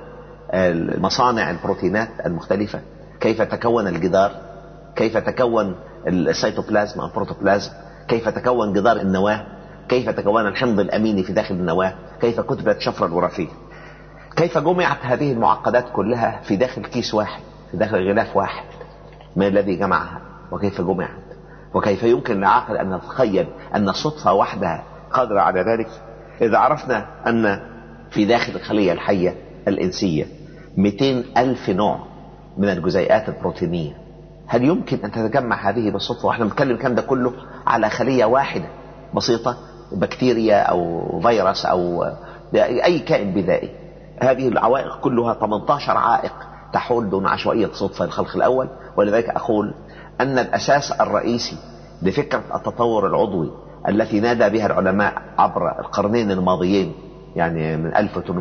Speaker 3: مصانع البروتينات المختلفة؟ كيف تكون الجدار؟ كيف تكون السيتوبلازم أو البروتوبلازم؟ كيف تكون جدار النواة؟ كيف تكون الحمض الأميني في داخل النواة؟ كيف كتبت الشفرة الوراثية؟ كيف جمعت هذه المعقدات كلها في داخل كيس واحد، في داخل غلاف واحد؟ ما الذي جمعها وكيف جمعت؟ وكيف يمكن للعاقل أن نتخيل أن صدفة وحدها قادرة على ذلك؟ إذا عرفنا أن في داخل الخلية الحية الإنسية 200,000 نوع من الجزيئات البروتينية، هل يمكن أن تتجمع هذه بالصدفة؟ وإحنا بنتكلم كم ده كله على خلية واحدة بسيطة، بكتيريا أو فيروس أو أي كائن بدائي. هذه العوائق كلها 18 عائق تحول دون عشوائية صدفة الخلق الأول. ولذلك أقول أن الأساس الرئيسي لفكرة التطور العضوي التي نادى بها العلماء عبر القرنين الماضيين، يعني من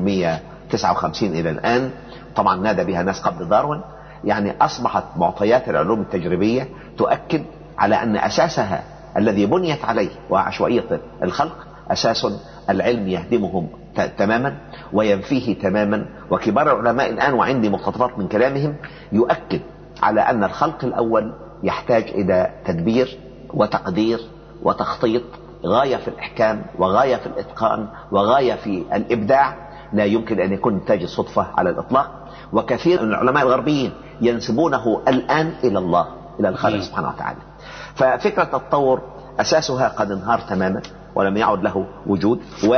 Speaker 3: 1859 إلى الآن، طبعا نادى بها ناس قبل داروين، يعني أصبحت معطيات العلوم التجريبية تؤكد على أن أساسها الذي بنيت عليه وعشوائية الخلق أساس العلم يهدمهم تماما وينفيه تماما. وكبار العلماء الآن وعندي مقتطفات من كلامهم يؤكد على أن الخلق الأول يحتاج إلى تدبير وتقدير وتخطيط، غاية في الإحكام وغاية في الإتقان وغاية في الإبداع، لا يمكن أن يكون نتاج الصدفة على الإطلاق. وكثير من العلماء الغربيين ينسبونه الآن إلى الله، إلى الخالق سبحانه وتعالى. ففكرة التطور أساسها قد انهار تماما ولم يعد له وجود.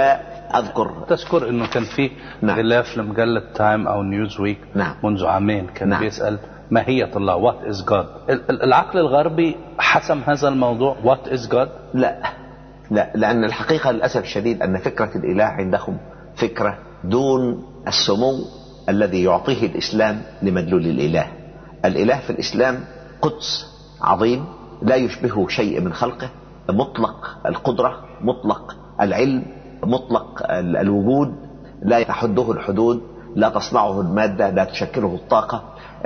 Speaker 2: تذكر انه كان في غلاف لمجلة تايم او نيوز ويك منذ عامين كان بيسأل ماهية الله، وات از جاد. العقل الغربي حسم هذا الموضوع، وات از جاد؟
Speaker 3: لا، لأن الحقيقة للأسف الشديد أن فكرة الإله عندهم فكرة دون السمو الذي يعطيه الإسلام لمدلول الإله. الإله في الإسلام قدس عظيم لا يشبهه شيء من خلقه، مطلق القدرة، مطلق العلم، مطلق الوجود، لا يحده الحدود، لا تصنعه المادة، لا تشكله الطاقة،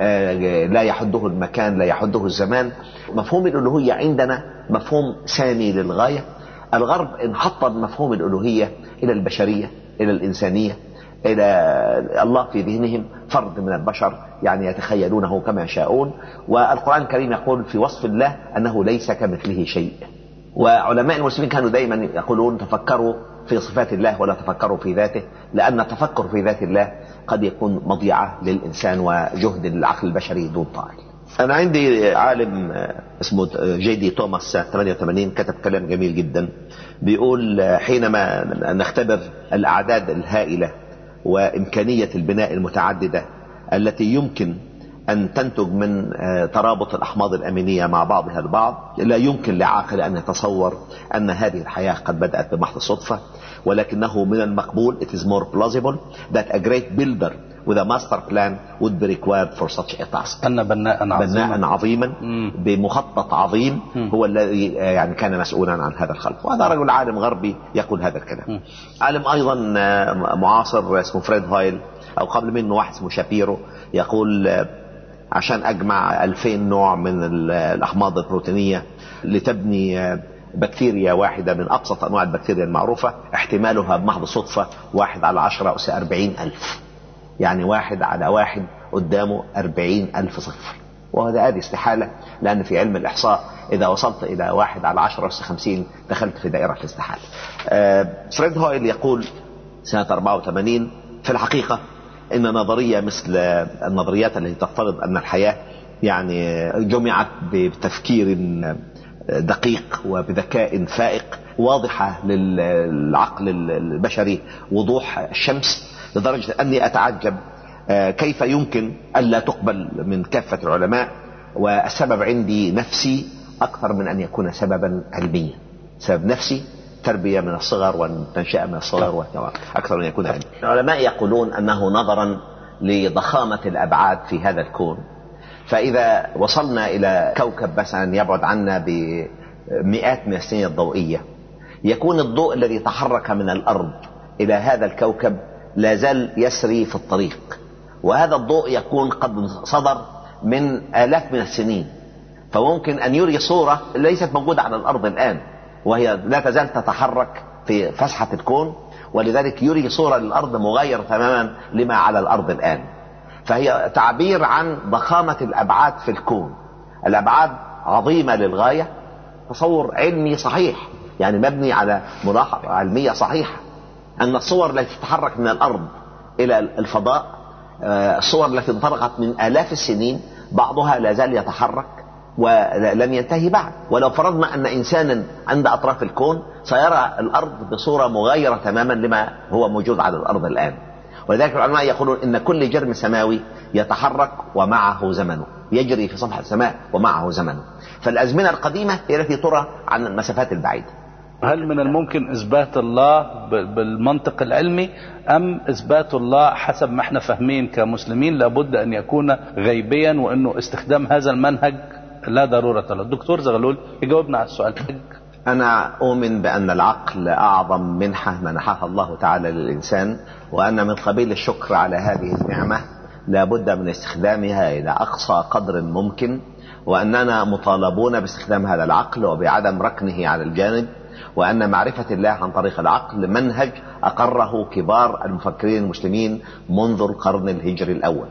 Speaker 3: لا يحده المكان، لا يحده الزمان. مفهوم الألوهية عندنا مفهوم سامي للغاية. الغرب انحط مفهوم الألوهية إلى البشرية، إلى الإنسانية، إلى الله في ذهنهم فرد من البشر يعني يتخيلونه كما يشاءون. والقرآن الكريم يقول في وصف الله أنه ليس كمثله شيء. وعلماء المسلمين كانوا دائما يقولون تفكروا في صفات الله ولا تفكروا في ذاته، لأن التفكر في ذات الله قد يكون مضيعة للإنسان وجهد العقل البشري دون طائل. أنا عندي عالم اسمه جي دي توماس سنة 88 كتب كلام جميل جدا، بيقول حينما نختبر الأعداد الهائلة وإمكانية البناء المتعددة التي يمكن أن تنتج من ترابط الأحماض الأمينية مع بعضها البعض، لا يمكن لعاقل أن يتصور أن هذه الحياة قد بدأت بمحض الصدفة، ولكنه من المقبول it is more plausible that a great builder with a master plan would be required for such a task.
Speaker 2: أن بناء
Speaker 3: عظيما بمخطط عظيم هو الذي يعني كان مسؤولا عن هذا الخلق. وهذا رجل عالم غربي يقول هذا الكلام. عالم أيضا معاصر اسمه فريد هايل، أو قبل منه واحد اسمه شابيرو، يقول عشان أجمع 2000 نوع من الأحماض البروتينية لتبني بكتيريا واحدة من أبسط أنواع البكتيريا المعروفة، احتمالها بمحض صدفة 1 على 10 أس 40,000، يعني 1 على 1 قدامه 40,000 صفر. وهذا استحالة، لأن في علم الإحصاء إذا وصلت إلى 1 على 10 أس 50 دخلت في دائرة الاستحالة. فريد هويل يقول سنة 84 في الحقيقة إن نظرية مثل النظريات التي تفترض أن الحياة يعني جمعت بتفكير دقيق وبذكاء فائق واضحة للعقل البشري وضوح الشمس، لدرجة أني أتعجب كيف يمكن ألا تقبل من كافة العلماء. والسبب عندي نفسي أكثر من أن يكون سببا علميا. سبب نفسي تربية من الصغر والتنشئة من الصغر أكثر من يكون علمي. العلماء يقولون أنه نظرا لضخامة الأبعاد في هذا الكون، فإذا وصلنا إلى كوكب مثلا يبعد عنا بمئات من السنين الضوئية، يكون الضوء الذي تحرك من الأرض إلى هذا الكوكب لا زال يسري في الطريق، وهذا الضوء يكون قد صدر من آلاف من السنين، فممكن أن يري صورة ليست موجودة على الأرض الآن، وهي لا تزال تتحرك في فسحة الكون، ولذلك يري صورة للأرض مغايرة تماما لما على الأرض الآن. فهي تعبير عن ضخامة الأبعاد في الكون. الأبعاد عظيمة للغاية، تصور علمي صحيح يعني مبني على ملاحظة علمية صحيحة، أن الصور التي تتحرك من الأرض إلى الفضاء الصور التي انطلقت من آلاف السنين بعضها لا زال يتحرك ولم ينتهي بعد. ولو فرضنا أن إنسانا عند أطراف الكون سيرى الأرض بصورة مغايرة تماما لما هو موجود على الأرض الآن. ولذلك العلماء يقولون إن كل جرم سماوي يتحرك ومعه زمنه، يجري في سطح السماء ومعه زمنه. فالأزمنة القديمة هي التي ترى عن المسافات البعيدة.
Speaker 2: هل من الممكن إثبات الله بالمنطق العلمي، أم إثبات الله حسب ما احنا فاهمين كمسلمين لابد أن يكون غيبيا، وأنه استخدام هذا المنهج لا ضرورة له؟ الدكتور زغلول يجاوبنا على السؤال.
Speaker 3: أنا أؤمن بأن العقل أعظم منحة منحها الله تعالى للإنسان، وأن من قبيل الشكر على هذه النعمة لابد من استخدامها إلى أقصى قدر ممكن، وأننا مطالبون باستخدام هذا العقل وبعدم ركنه على الجانب، وأن معرفة الله عن طريق العقل منهج أقره كبار المفكرين المسلمين منذ القرن الهجري الأول.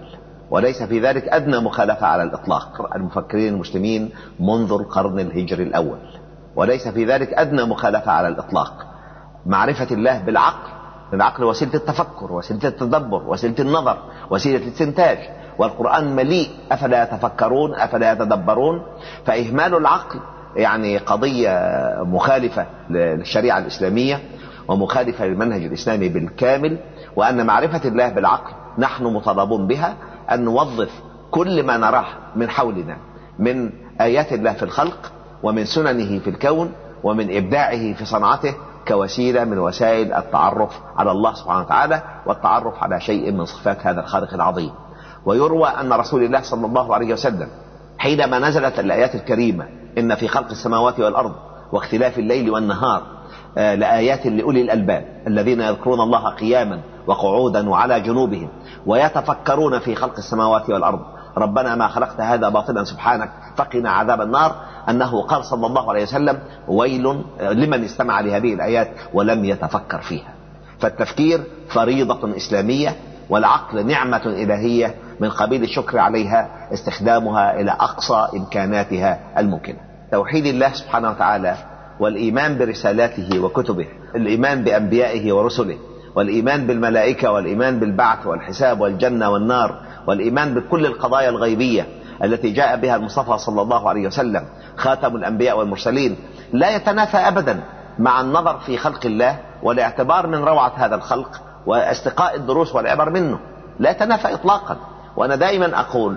Speaker 3: وليس في ذلك أدنى مخالفة على الإطلاق. المفكرين المسلمين منذ القرن الهجري الأول، وليس في ذلك أدنى مخالفة على الإطلاق. معرفة الله بالعقل، العقل وسيلة التفكر، وسيلة التدبر، وسيلة النظر، وسيلة الاستنتاج، والقرآن مليء أفلا يتفكرون أفلا يتدبرون. فإهمال العقل يعني قضية مخالفة للشريعة الإسلامية ومخالفة للمنهج الإسلامي بالكامل. وأن معرفة الله بالعقل نحن مطالبون بها، أن نوظف كل ما نراه من حولنا من آيات الله في الخلق ومن سننه في الكون ومن إبداعه في صنعته كوسيلة من وسائل التعرف على الله سبحانه وتعالى والتعرف على شيء من صفات هذا الخالق العظيم. ويروى أن رسول الله صلى الله عليه وسلم حينما نزلت الآيات الكريمة إن في خلق السماوات والأرض واختلاف الليل والنهار لآيات لأولي الألباب الذين يذكرون الله قياما وقعودا وعلى جنوبهم ويتفكرون في خلق السماوات والأرض ربنا ما خلقت هذا باطلا سبحانك فقنا عذاب النار، أنه قال صلى الله عليه وسلم ويل لمن استمع لهذه الآيات ولم يتفكر فيها. فالتفكير فريضة إسلامية، والعقل نعمة إلهية من قبيل الشكر عليها استخدامها إلى أقصى إمكاناتها الممكنة. توحيد الله سبحانه وتعالى والإيمان برسالاته وكتبه، الإيمان بأنبيائه ورسله، والإيمان بالملائكة، والإيمان بالبعث والحساب والجنة والنار، والإيمان بكل القضايا الغيبية التي جاء بها المصطفى صلى الله عليه وسلم خاتم الأنبياء والمرسلين، لا يتنافى أبدا مع النظر في خلق الله والاعتبار من روعة هذا الخلق واستقاء الدروس والعبر منه، لا يتنافى إطلاقا. وأنا دائما أقول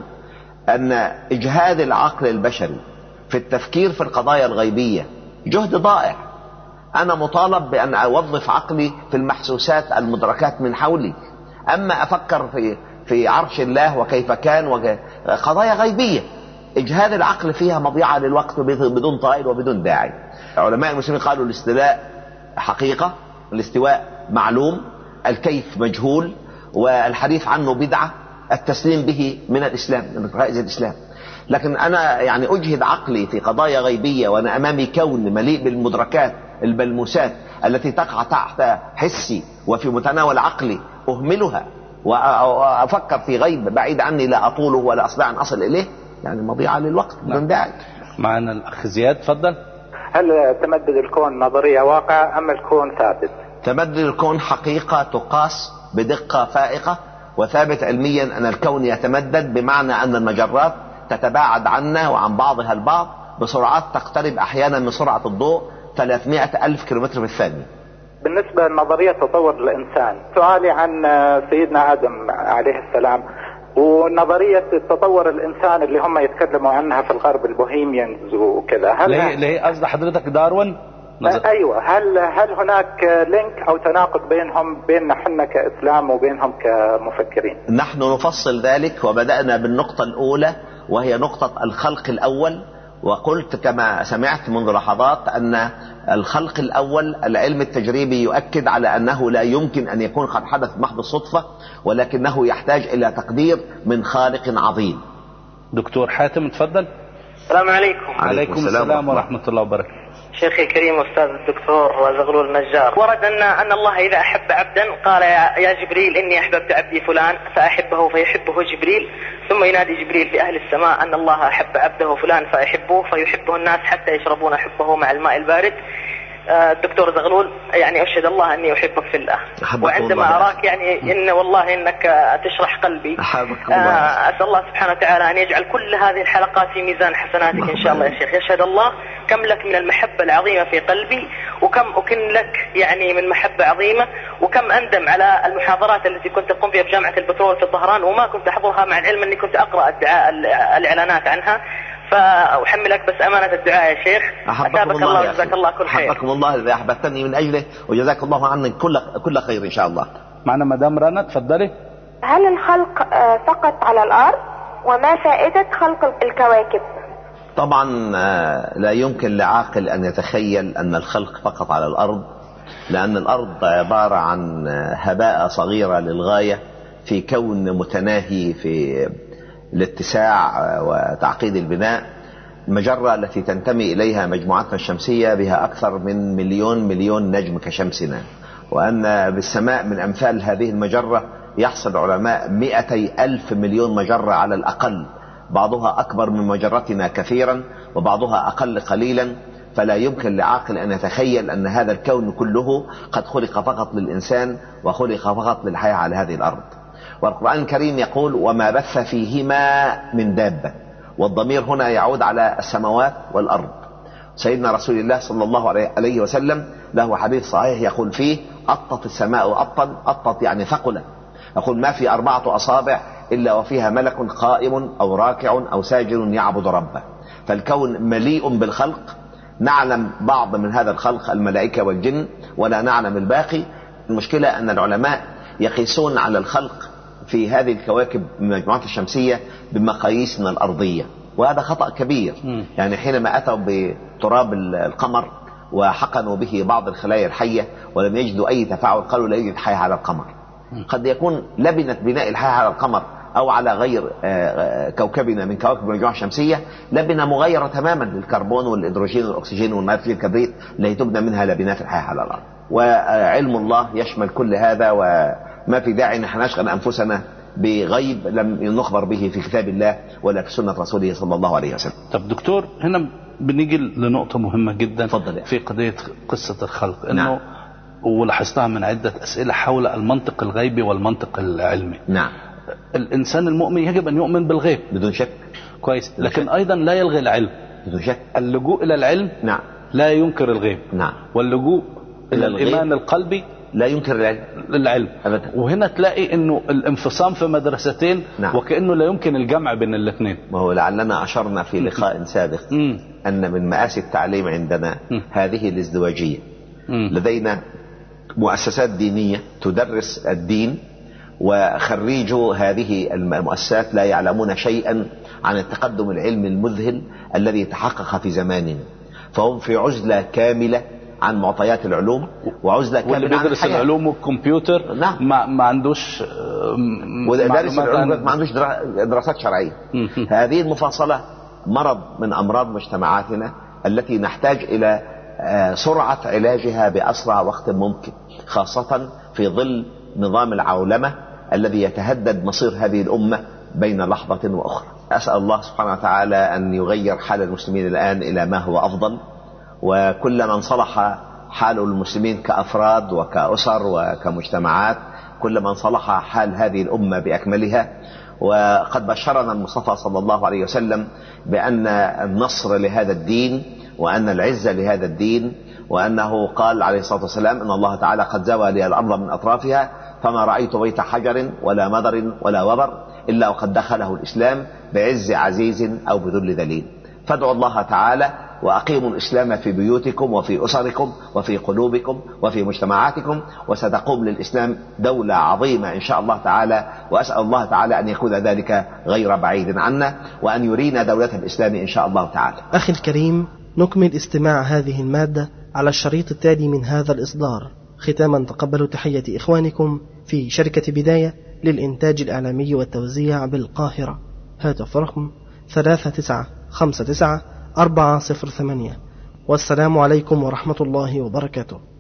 Speaker 3: أن إجهاد العقل البشري في التفكير في القضايا الغيبية جهد ضائع. أنا مطالب بأن أوظف عقلي في المحسوسات المدركات من حولي، أما أفكر في عرش الله وكيف كان قضايا غيبية إجهاد العقل فيها مضيعة للوقت بدون طائل وبدون داعي. علماء المسلمين قالوا الاستواء حقيقة، الاستواء معلوم، الكيف مجهول، والحديث عنه بدعة، التسليم به من الإسلام، من ركائز الإسلام. لكن أنا يعني أجهد عقلي في قضايا غيبية وأنا أمامي كون مليء بالمدركات الملموسات التي تقع تحت حسي وفي متناول عقلي، أهملها وأفكر في غيب بعيد عني لا أطوله ولا أستطيع أن أصل إليه، يعني مضيعة للوقت بدون داعي.
Speaker 2: معنا الأخ زياد، تفضل.
Speaker 4: هل تمدد الكون نظرية واقع أم الكون ثابت؟
Speaker 3: تمدد الكون حقيقة تقاس بدقة فائقة، وثابت علميا أن الكون يتمدد، بمعنى أن المجرات تتباعد عنا وعن بعضها البعض بسرعات تقترب أحيانا من سرعة الضوء 300,000 كيلومتر في الثانية.
Speaker 4: بالنسبة لنظرية تطور الإنسان، سؤالي عن سيدنا آدم عليه السلام ونظرية تطور الإنسان اللي هم يتكلموا عنها في الغرب، البوهيميانز وكذا،
Speaker 2: ليه قصد حضرتك داروين؟
Speaker 4: أيوة، هل هناك لينك أو تناقض بيننا حنا كإسلام وبينهم كمفكرين؟
Speaker 3: نحن نفصل ذلك، وبدأنا بالنقطة الأولى وهي نقطة الخلق الأول، وقلت كما سمعت منذ لحظات أن الخلق الأول العلم التجريبي يؤكد على أنه لا يمكن أن يكون قد حدث محض الصدفة، ولكنه يحتاج إلى تقدير من خالق عظيم.
Speaker 2: دكتور حاتم، تفضل.
Speaker 5: السلام عليكم.
Speaker 2: عليكم السلام ورحمة الله وبركاته.
Speaker 5: شيخي الكريم أستاذ الدكتور زغلول النجار، ورد أن الله إذا أحب عبدا قال يا جبريل إني أحببت عبدي فلان فأحبه فيحبه جبريل، ثم ينادي جبريل في أهل السماء أن الله أحب عبده فلان فيحبه فيحبه الناس حتى يشربون حبه مع الماء البارد. الدكتور زغلول، يعني أشهد الله أني أحبك في الله، وعندما أراك يعني إن والله إنك تشرح قلبي. أسأل الله سبحانه وتعالى أن يجعل كل هذه الحلقات في ميزان حسناتك إن شاء الله يا شيخ. يشهد الله كم لك من المحبة العظيمة في قلبي، وكم أكن لك يعني من محبة عظيمة، وكم أندم على المحاضرات التي كنت أقوم بها بجامعة البترول في الظهران وما كنت أحضرها، مع العلم أني كنت أقرأ الإعلانات عنها. فأحملك بس أمانة الدعاء يا شيخ. أتابك الله وجزاك الله كل خير.
Speaker 3: أحبكم الله الذي أحببتني من أجله، وجزاك الله عني كل خير إن شاء الله.
Speaker 2: معنا مدام رنا، تفضلي.
Speaker 6: هل الخلق فقط على الأرض؟ وما فائدة خلق الكواكب؟
Speaker 3: طبعا لا يمكن لعاقل أن يتخيل أن الخلق فقط على الأرض، لأن الأرض عبارة عن هباء صغيرة للغاية في كون متناهي في الاتساع وتعقيد البناء. المجرة التي تنتمي إليها مجموعتنا الشمسية بها أكثر من مليون نجم كشمسنا، وأن بالسماء من أمثال هذه المجرة يحصل علماء 200,000 مليون مجرة على الأقل، بعضها أكبر من مجرتنا كثيرا وبعضها أقل قليلا، فلا يمكن لعاقل أن يتخيل أن هذا الكون كله قد خلق فقط للإنسان وخلق فقط للحياة على هذه الأرض. والقرآن الكريم يقول وما بث فيهما من دابة، والضمير هنا يعود على السماوات والأرض. سيدنا رسول الله صلى الله عليه وسلم له حديث صحيح يقول فيه أطت السماء أطا، أطت يعني ثقلا، يقول ما في 4 أصابع إلا وفيها ملك قائم أو راكع أو ساجد يعبد ربه. فالكون مليء بالخلق، نعلم بعض من هذا الخلق الملائكة والجن ولا نعلم الباقي. المشكلة أن العلماء يقيسون على الخلق في هذه الكواكب من المجموعات الشمسية بمقاييسنا الأرضية، وهذا خطأ كبير. يعني حينما أتوا بتراب القمر وحقنوا به بعض الخلايا الحية ولم يجدوا أي تفاعل، قالوا لا يوجد حياة على القمر. قد يكون لبنة بناء الحياة على القمر أو على غير كوكبنا من كواكب المجموعة الشمسية لبنة مغيرة تماما للكربون والهيدروجين والأكسجين والنيتروجين الكبريت التي تبنى منها لبنات الحياة على الأرض. وعلم الله يشمل كل هذا، وما في داعي نحن نشغل أنفسنا بغيب لم نخبر به في كتاب الله ولا في سنة رسوله صلى الله عليه وسلم.
Speaker 2: طب دكتور، هنا بنيجي لنقطة مهمة جدا
Speaker 3: فضل
Speaker 2: في قضية قصة الخلق، إنه ولاحظتها من عدة أسئلة حول المنطق الغيبي والمنطق العلمي.
Speaker 3: نعم.
Speaker 2: الإنسان المؤمن يجب أن يؤمن بالغيب
Speaker 3: بدون شك،
Speaker 2: كويس، لكن أيضا لا يلغي العلم
Speaker 3: بدون شك.
Speaker 2: اللجوء إلى العلم
Speaker 3: نعم
Speaker 2: لا ينكر الغيب،
Speaker 3: نعم،
Speaker 2: واللجوء إلى الإيمان القلبي
Speaker 3: لا ينكر
Speaker 2: العلم
Speaker 3: أبدا.
Speaker 2: وهنا تلاقي إنه الانفصام في مدرستين،
Speaker 3: نعم.
Speaker 2: وكأنه لا يمكن الجمع بين الاثنين.
Speaker 3: وهو لعلنا أشرنا في لقاء سابق أن من مآسي التعليم عندنا هذه الازدواجية. لدينا مؤسسات دينية تدرس الدين، وخريجو هذه المؤسسات لا يعلمون شيئا عن التقدم العلمي المذهل الذي تحقق في زماننا، فهم في عزلة كاملة عن معطيات العلوم وعزلة كاملة
Speaker 2: واللي بيدرس العلوم والكمبيوتر
Speaker 3: نعم.
Speaker 2: ما عندوش
Speaker 3: ودارس العلوم ما عندوش دراسات شرعية. هذه المفاصلة مرض من أمراض مجتمعاتنا التي نحتاج إلى سرعة علاجها بأسرع وقت ممكن، خاصة في ظل نظام العولمة الذي يتهدد مصير هذه الأمة بين لحظة وأخرى. أسأل الله سبحانه وتعالى أن يغير حال المسلمين الآن إلى ما هو أفضل، وكلما انصلح حال المسلمين كأفراد وكأسر وكمجتمعات كلما انصلح حال هذه الأمة بأكملها. وقد بشرنا المصطفى صلى الله عليه وسلم بأن النصر لهذا الدين وأن العزة لهذا الدين، وأنه قال عليه الصلاة والسلام إن الله تعالى قد زوى لي الأرض من أطرافها فما رأيت بيت حجر ولا مدر ولا وبر إلا وقد دخله الإسلام بعز عزيز أو بذل ذليل. فادعوا الله تعالى وأقيموا الإسلام في بيوتكم وفي أسركم وفي قلوبكم وفي مجتمعاتكم، وستقوم للإسلام دولة عظيمة إن شاء الله تعالى. وأسأل الله تعالى أن يكون ذلك غير بعيد عنا، وأن يرينا دولة الإسلام إن شاء الله تعالى.
Speaker 1: أخي الكريم، نكمل استماع هذه المادة على الشريط التالي من هذا الإصدار. ختاما تقبلوا تحية إخوانكم في شركة بداية للإنتاج الإعلامي والتوزيع بالقاهرة. هاتف رقم 3959 408. والسلام عليكم ورحمة الله وبركاته.